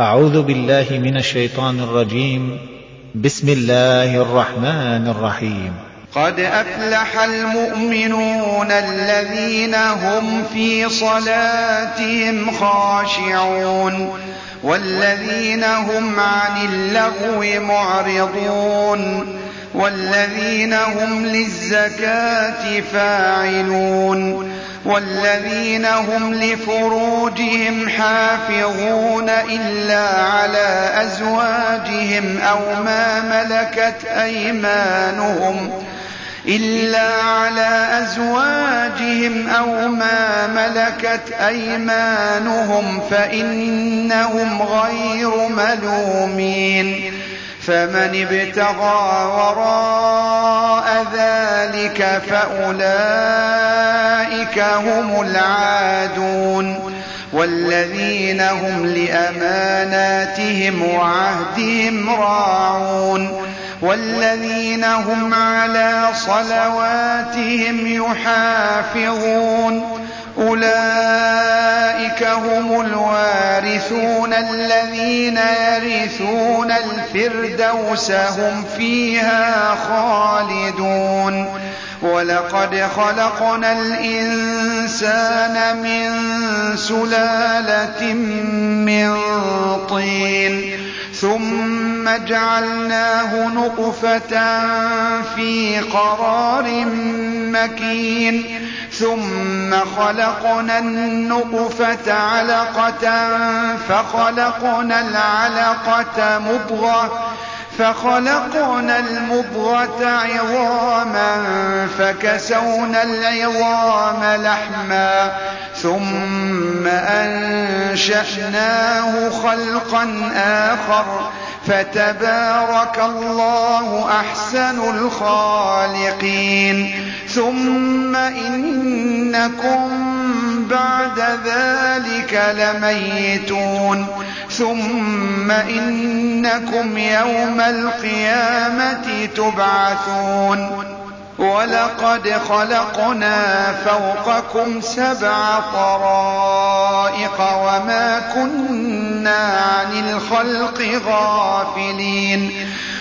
أعوذ بالله من الشيطان الرجيم. بسم الله الرحمن الرحيم. قد أفلح المؤمنون الذين هم في صلاتهم خاشعون والذين هم عن اللغو معرضون والذين هم للزكاة فاعلون والذين هم لفروجهم حافظون إلا على أزواجهم أو ما ملكت أيمانهم فإنهم غير ملومين فمن ابتغى وراء ذلك فأولئك هم العادون والذين هم لأماناتهم وعهدهم راعون والذين هم على صلواتهم يحافظون أولئك هم الوارثون الذين يرثون الفردوس هم فيها خالدون ولقد خلقنا الإنسان من سلالة من طين ثم جعلناه نطفة في قرار مكين ثم خلقنا النطفة علقة فخلقنا المضغة عظاما فكسونا العظام لحما ثم أنشأناه خلقا آخر فتبارك الله أحسن الخالقين ثم إنكم بعد ذلك لميتون ثم إنكم يوم القيامة تبعثون ولقد خلقنا فوقكم 7 طرائق وما كنا عن الخلق غافلين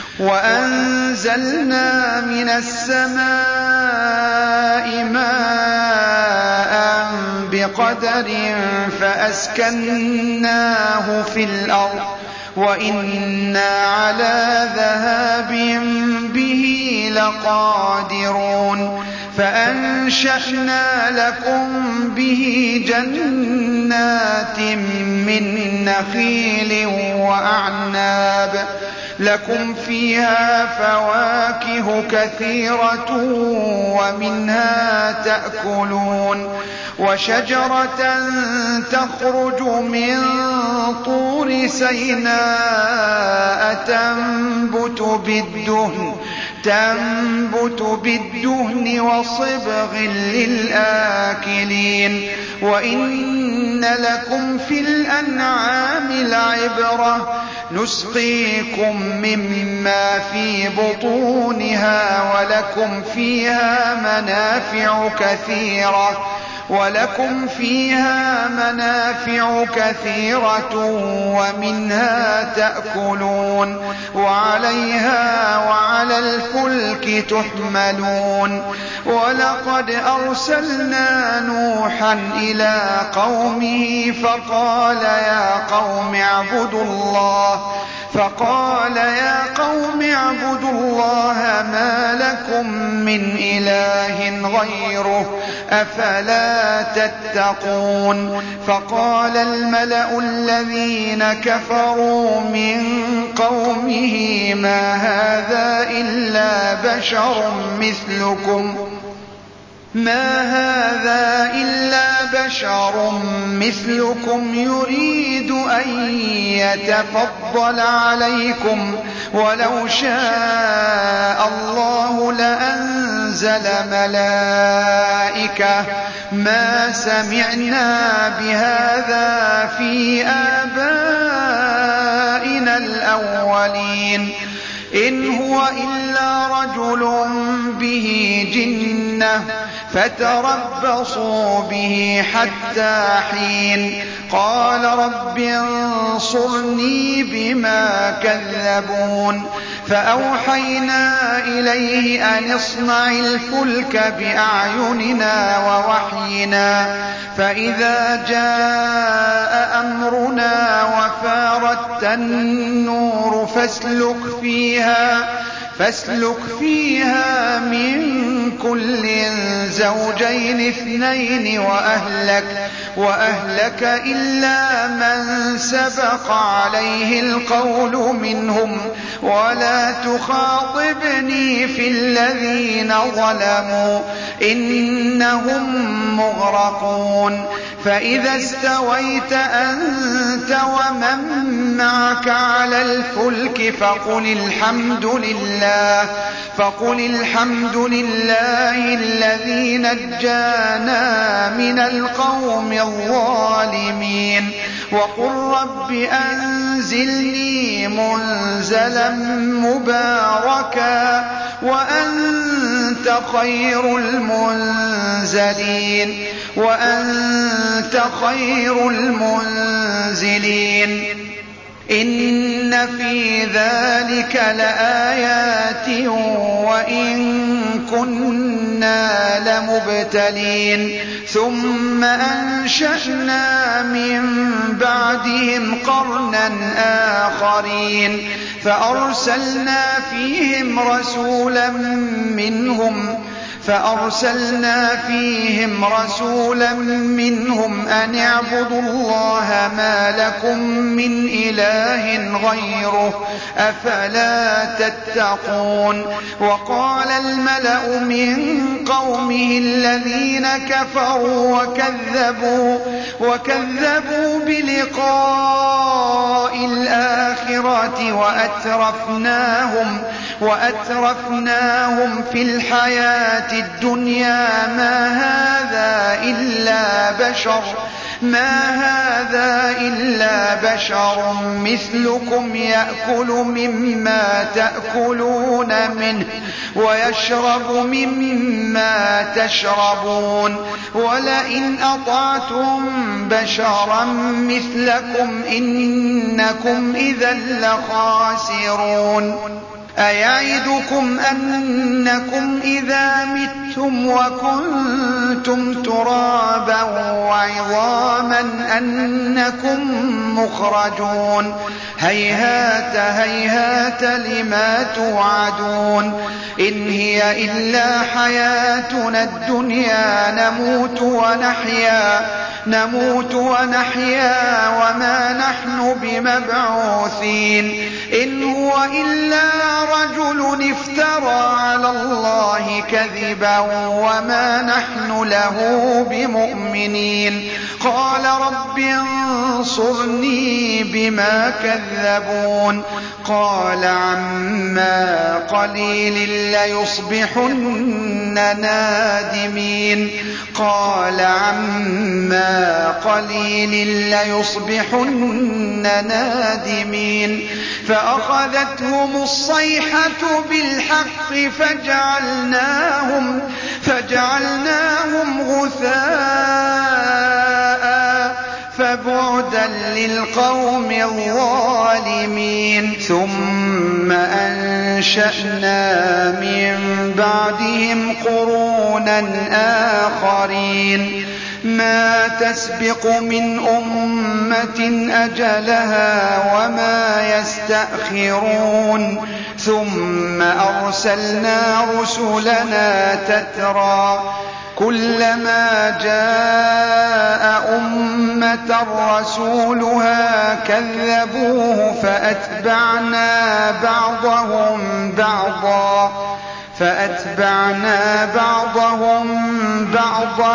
وأنزلنا من السماء ماء بقدر فأسكناه في الأرض وإنا على ذهاب به لقادرون فأنشأنا لكم به جنات من نخيل وأعناب لكم فيها فواكه كثيرة ومنها تأكلون وشجرة تخرج من طور سيناء تنبت بالدهن وصبغ للآكلين وإن لكم في الأنعام لعبرة نسقيكم مما في بطونها ولكم فيها منافع كثيرة ومنها تأكلون وعليها وعلى الفلك تحملون ولقد أرسلنا نوحا إلى قومه فقال يا قوم اعبدوا الله ما لكم من إله غيره أفلا تتقون فقال الملأ الذين كفروا من قومه ما هذا إلا بشر مثلكم يريد أن يتفضل عليكم ولو شاء الله لأنزل ملائكة ما سمعنا بهذا في آبائنا الأولين إن هو إلا رجل به جنة فتربصوا به حتى حين قال رب انصرني بما كذبون فأوحينا إليه أن اصنع الفلك بأعيننا ووحينا فإذا جاء أمرنا وفارت النور فاسلك فيها من كل زوجين اثنين وأهلك إلا من سبق عليه القول منهم ولا تخاطبني في الذين ظلموا إنهم مغرقون فإذا استويت أنت ومن معك على الفلك فقل الحمد لله الذي نجانا من القوم الظالمين وقل رب أنزلني منزلا مباركا وأنت خير المنزلين إن في ذلك لآيات وإن كنا لمبتلين ثم أنشأنا من بعدهم قرنا آخرين فأرسلنا فيهم رسولا منهم أن اعبدوا الله ما لكم من إله غيره أفلا تتقون وقال الملأ من قومه الذين كفروا وكذبوا بلقاء الآخرة وأترفناهم في الحياة الدنيا ما هذا إلا بشر مثلكم يأكل مما تأكلون منه ويشرب مما تشربون ولئن أطعتم بشرا مثلكم إنكم إذا لخاسرون أيعدكم أنكم إذا متم وكنتم ترابا وعظاما أنكم مخرجون هيهات لما توعدون إن هي إلا حياتنا الدنيا نموت ونحيا وما نحن بمبعوثين إن هو إلا رجل افترى على الله كذبا وما نحن له بمؤمنين قال رب انصرني بما كذبون قال عما قليل ليصبحن نادمين فأخذتهم الصيحة بالحق فجعلناهم غثاء فبعدا للقوم الظالمين ثم أنشأنا من بعدهم قرونا آخرين ما تسبق من أمة أجلها وما يستأخرون ثم أرسلنا رسلنا تترى كلما جاء أمة رسولها كذبوه فأتبعنا بعضهم بعضا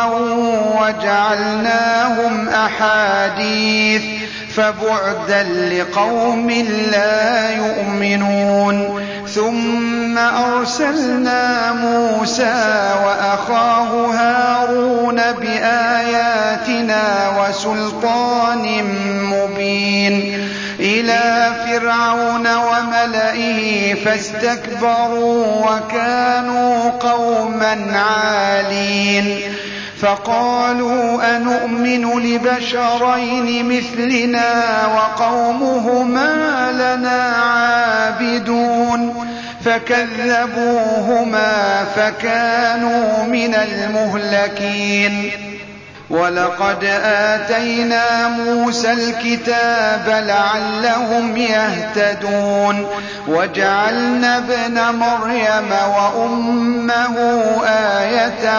وجعلناهم أحاديث فبعدا لقوم لا يؤمنون ثم أرسلنا موسى وأخاه هارون بآياتنا وسلطان مبين إلى فرعون وملئه فاستكبروا وكانوا قوما عالين فقالوا أنؤمن لبشرين مثلنا وقومهما لنا عابدون فكذبوهما فكانوا من المهلكين ولقد آتينا موسى الكتاب لعلهم يهتدون وجعلنا ابن مريم وأمه آية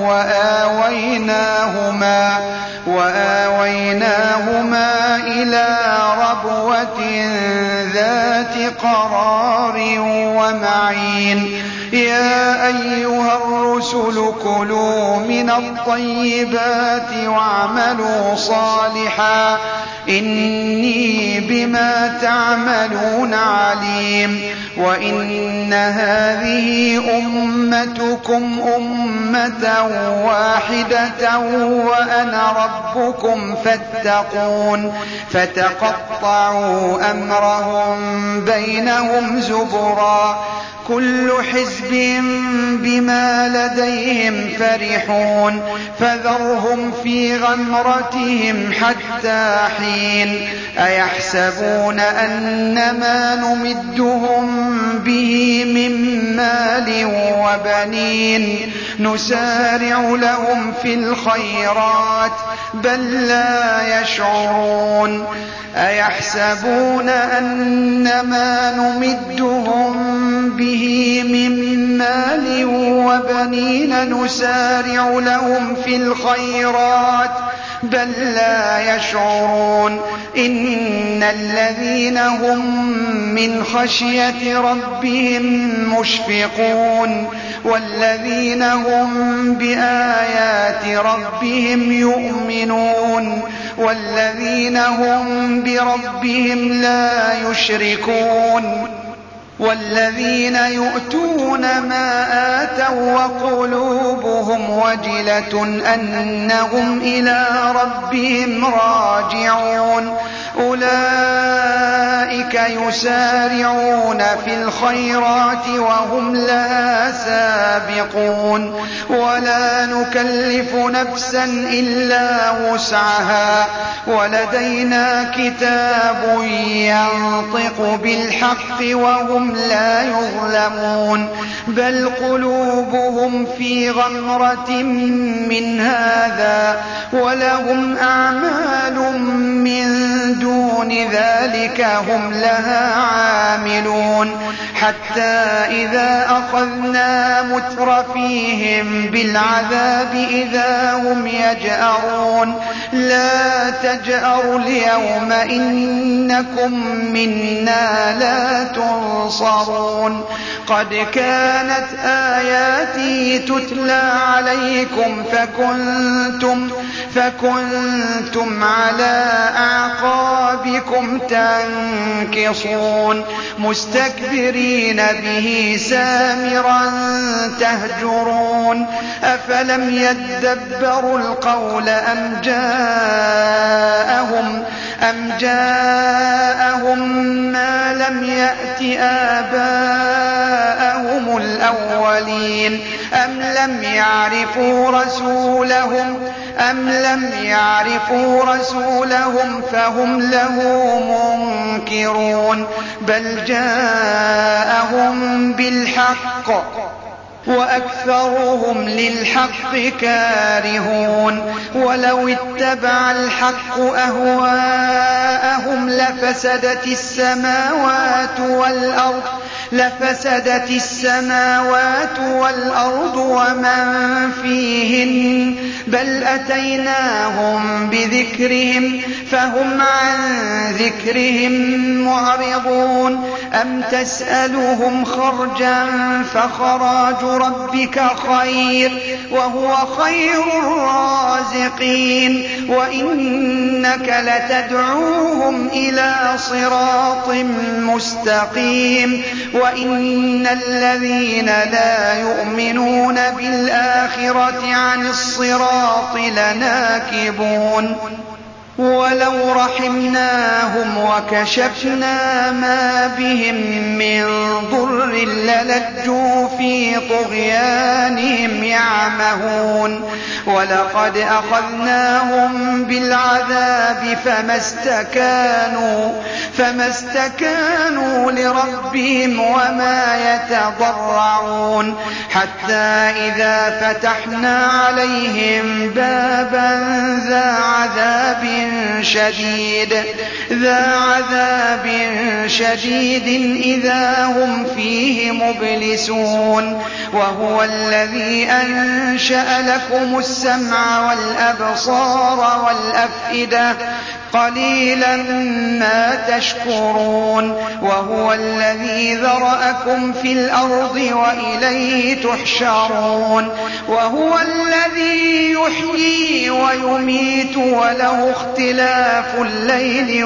وآويناهما إلى ربوة ذات قرار ومعين يا أيها الرسل كلوا من الطيبات واعملوا صالحا إني بما تعملون عليم وإن هذه أمتكم أمة واحدة وأنا ربكم فاتقون فتقطعوا أمرهم بينهم زبرا كل حزب بما لديهم فرحون فذرهم في غمرتهم حتى حين أيحسبون أنما نمدهم به من مال وبنين نسارع لهم في الخيرات بل لا يشعرون أيحسبون أنما نمدهم به من مال وبنين نسارع لهم في الخيرات بل لا يشعرون إن الذين هم من خشية ربهم مشفقون والذين هم بآيات ربهم يؤمنون والذين هم بربهم لا يشركون والذين يؤتون ما آتوا وقلوبهم وجلة أنهم إلى ربهم راجعون أولئك يسارعون في الخيرات وهم لها سابقون ولا نكلف نفسا إلا وسعها ولدينا كتاب ينطق بالحق وهم لا يظلمون بل قلوبهم في غمرة من هذا ولهم أعمال من دون ذلك هم لها عاملون حتى إذا أخذنا مترفيهم بالعذاب إذا هم يجأرون لا تجأروا اليوم إنكم منا لا تنصرون قد كانت آياتي تتلى عليكم فكنتم على أعقابكم تنكصون مستكبرين به سامرا تهجرون أفلم يدبروا القول أم جاءهم ما لم يأت آباءهم الأولين أم لم يعرفوا رسولهم فهم له منكرون بل جاءهم بالحق وأكثرهم للحق كارهون ولو اتبع الحق أهواءهم لفسدت السماوات والأرض ومن فيهن بل أتيناهم بذكرهم فهم عن ذكرهم معرضون أم تسألهم خرجا فخراج ربك خير وهو خير الرازقين وإنك لتدعوهم إلى صراط مستقيم وإن الذين لا يؤمنون بالآخرة عن الصراط لناكبون ولو رحمناهم وكشفنا ما بهم من ضر للجوا في طغيانهم يعمهون ولقد أخذناهم بالعذاب فما استكانوا لربهم وما يتضرعون حتى إذا فتحنا عليهم بابا ذا عذاب شديد إذا هم فيه مبلسون وهو الذي أنشأ لكم السمع والأبصار والأفئدة قليلا ما تشكرون وهو الذي ذرأكم في الأرض وإليه تحشرون وهو الذي يحيي ويميت وله اختلاف الليل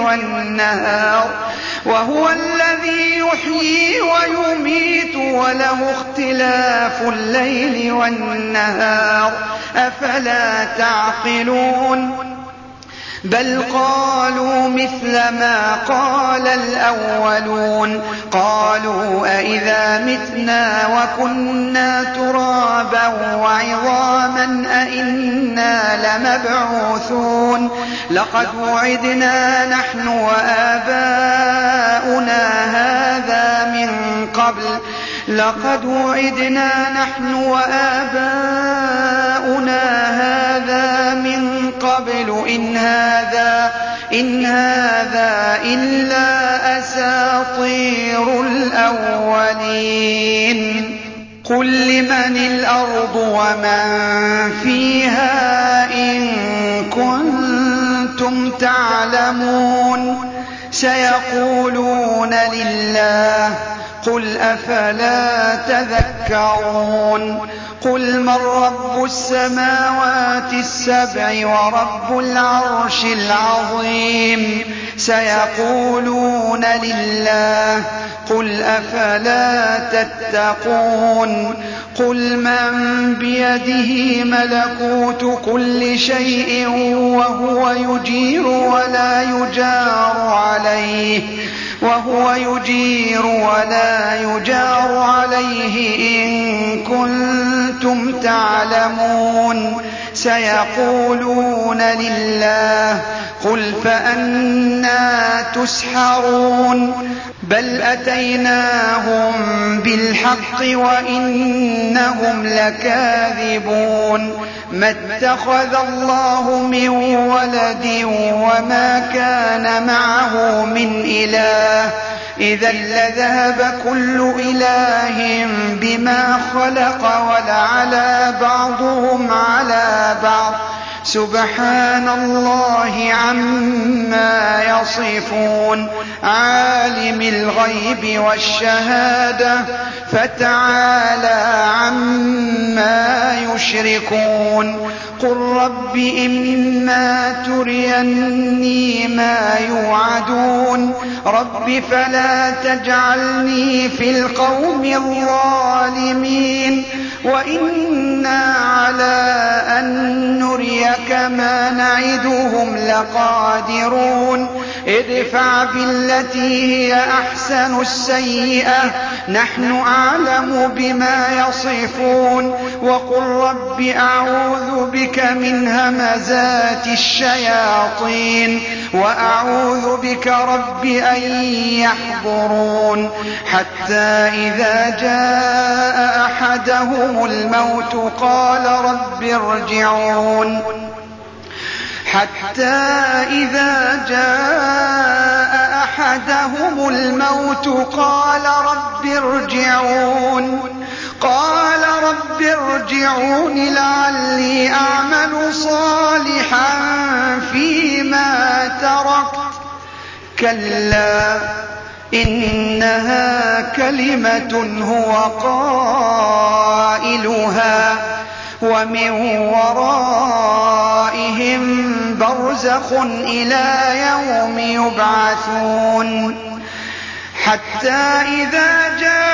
والنهار أفلا تعقلون بل قالوا مثل ما قال الأولون قالوا أئذا متنا وكنا ترابا وعظاما أئنا لمبعوثون لقد وعدنا نحن وآباؤنا هذا من قبل إن هذا إلا أساطير الأولين قل لمن الأرض ومن فيها إن كنتم تعلمون سيقولون لله قل أفلا تذكرون قل من رب السماوات السبع ورب العرش العظيم سيقولون لله قل أفلا تتقون قل من بيده ملكوت كل شيء وهو يجير ولا يجار عليه إن كنتم تعلمون سيقولون لله قل فأنى تسحرون بل أتيناهم بالحق وإنهم لكاذبون ما اتخذ الله من ولد وما كان معه من إله إذا لذهب كل إله بما خلق ولعلى بعضهم على بعض سبحان الله عما يصفون عالم الغيب والشهادة فتعالى عما يشركون قل رب إما تريني ما يوعدون رب فلا تجعلني في القوم الظالمين وإنا على أن نريك ما نعدهم لقادرون ادفع بالتي هي أحسن السيئة نحن أعلم بما يصفون وقل رب أعوذ بك من همزات الشياطين وأعوذ بك رب أن يحضرون حتى إذا جاء أحدهم الموت قال رب ارجعون قال رب ارجعون لعلي أعمل صالحا فيما تركت كلا إنها كلمة هو قائلها ومن ورائهم برزخ إلى يوم يبعثون حتى إذا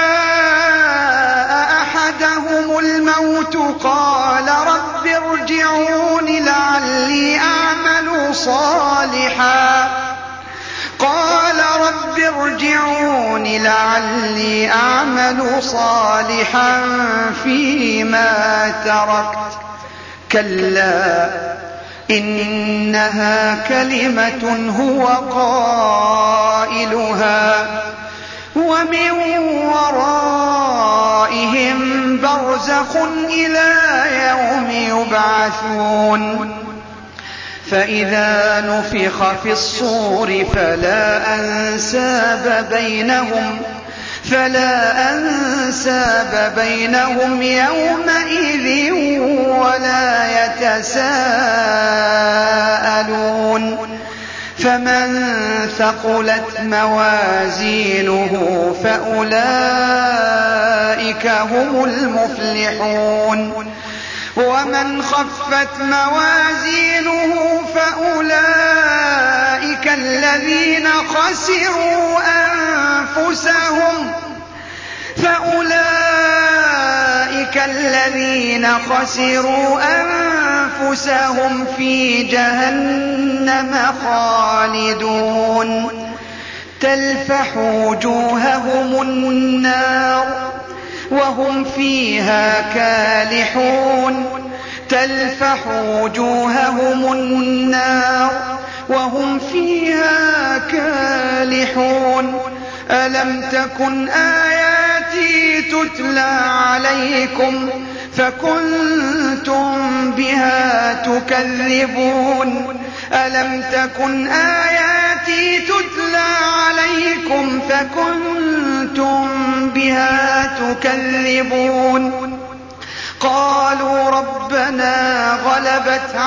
جاء أحدهم الموت قال رب ارجعون لعلي أعمل صالحا فيما تركت كلا إنها كلمة هو قائلها ومن ورائهم برزخ إلى يوم يبعثون فإذا نفخ في الصور فلا أنساب بينهم يومئذ ولا يتساءلون فمن ثقلت موازينه فأولئك هم المفلحون ومن خفت موازينه فأولئك الذين خسروا أنفسهم في جهنم خالدون تلفح وجوههم النار وهم فيها كالحون ألم تكن آياتي تتلى عليكم فكنتم بها تكذبون قالوا ربنا غلبت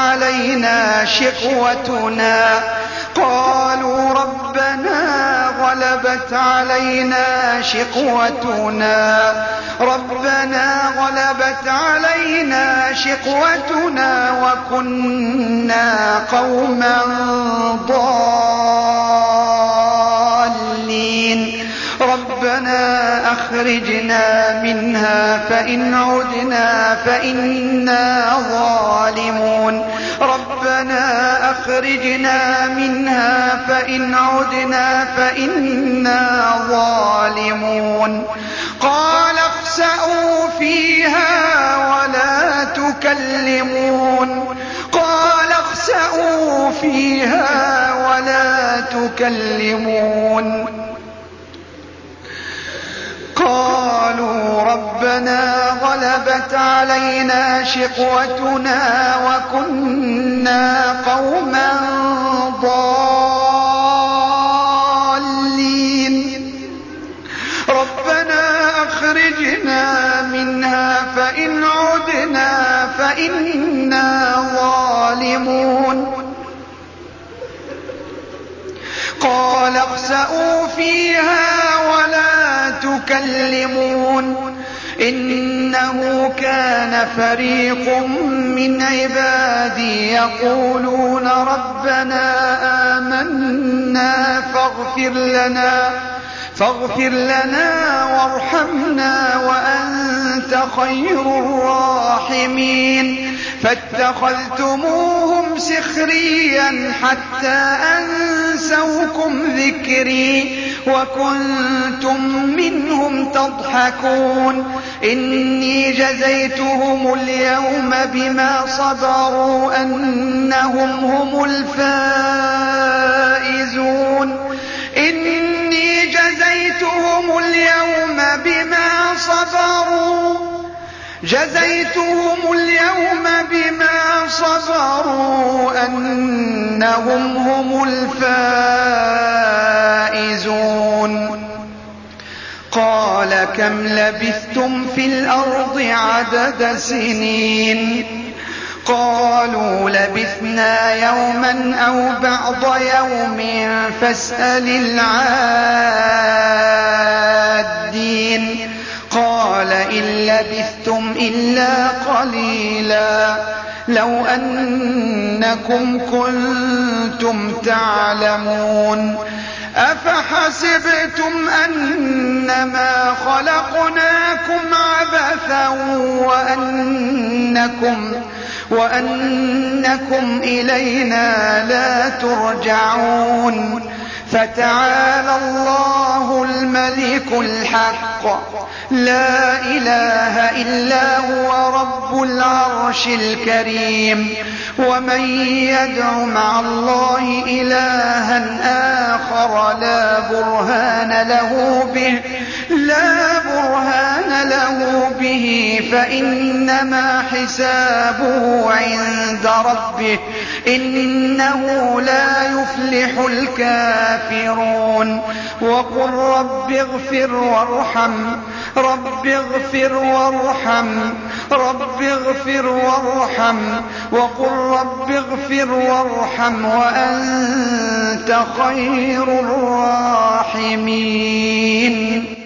علينا شقوتنا وكنا قوما ضالين ربنا أخرجنا منها فإن عدنا فإنا ظالمون قال اخسئوا فيها ولا تكلمون قالوا ربنا غلبت علينا شقوتنا وكنا قوما ضالين ربنا أخرجنا منها فإن عدنا فإنا ظالمون قال اخسئوا فيها ولا تكلمون إنه كان فريق من عبادي يقولون ربنا آمنا فاغفر لنا وارحمنا وأنت خير الراحمين فاتخذتموهم سخريا حتى أنسوكم ذكري وكنتم منهم تضحكون إني جزيتهم اليوم بما صبروا أنهم هم الفائزون جزيتهم اليوم بما صبروا أنهم هم الفائزون قال كم لبثتم في الأرض عدد سنين قالوا لبثنا يوما أو بعض يوم فاسأل العادين قال إن لبثتم إلا قليلا لو أنكم كنتم تعلمون أفحسبتم أنما خلقناكم عبثا وأنكم إلينا لا ترجعون فتعالى الله الملك الملك الحق لا إله إلا هو رب العرش الكريم. ومن يدع مع الله إلها آخر لا برهان له به فإنما حسابه عند ربه إنه لا يفلح الكافرون. وقل رب اغفر وارحم وقل رب اغفر وارحم وأنت خير الراحمين.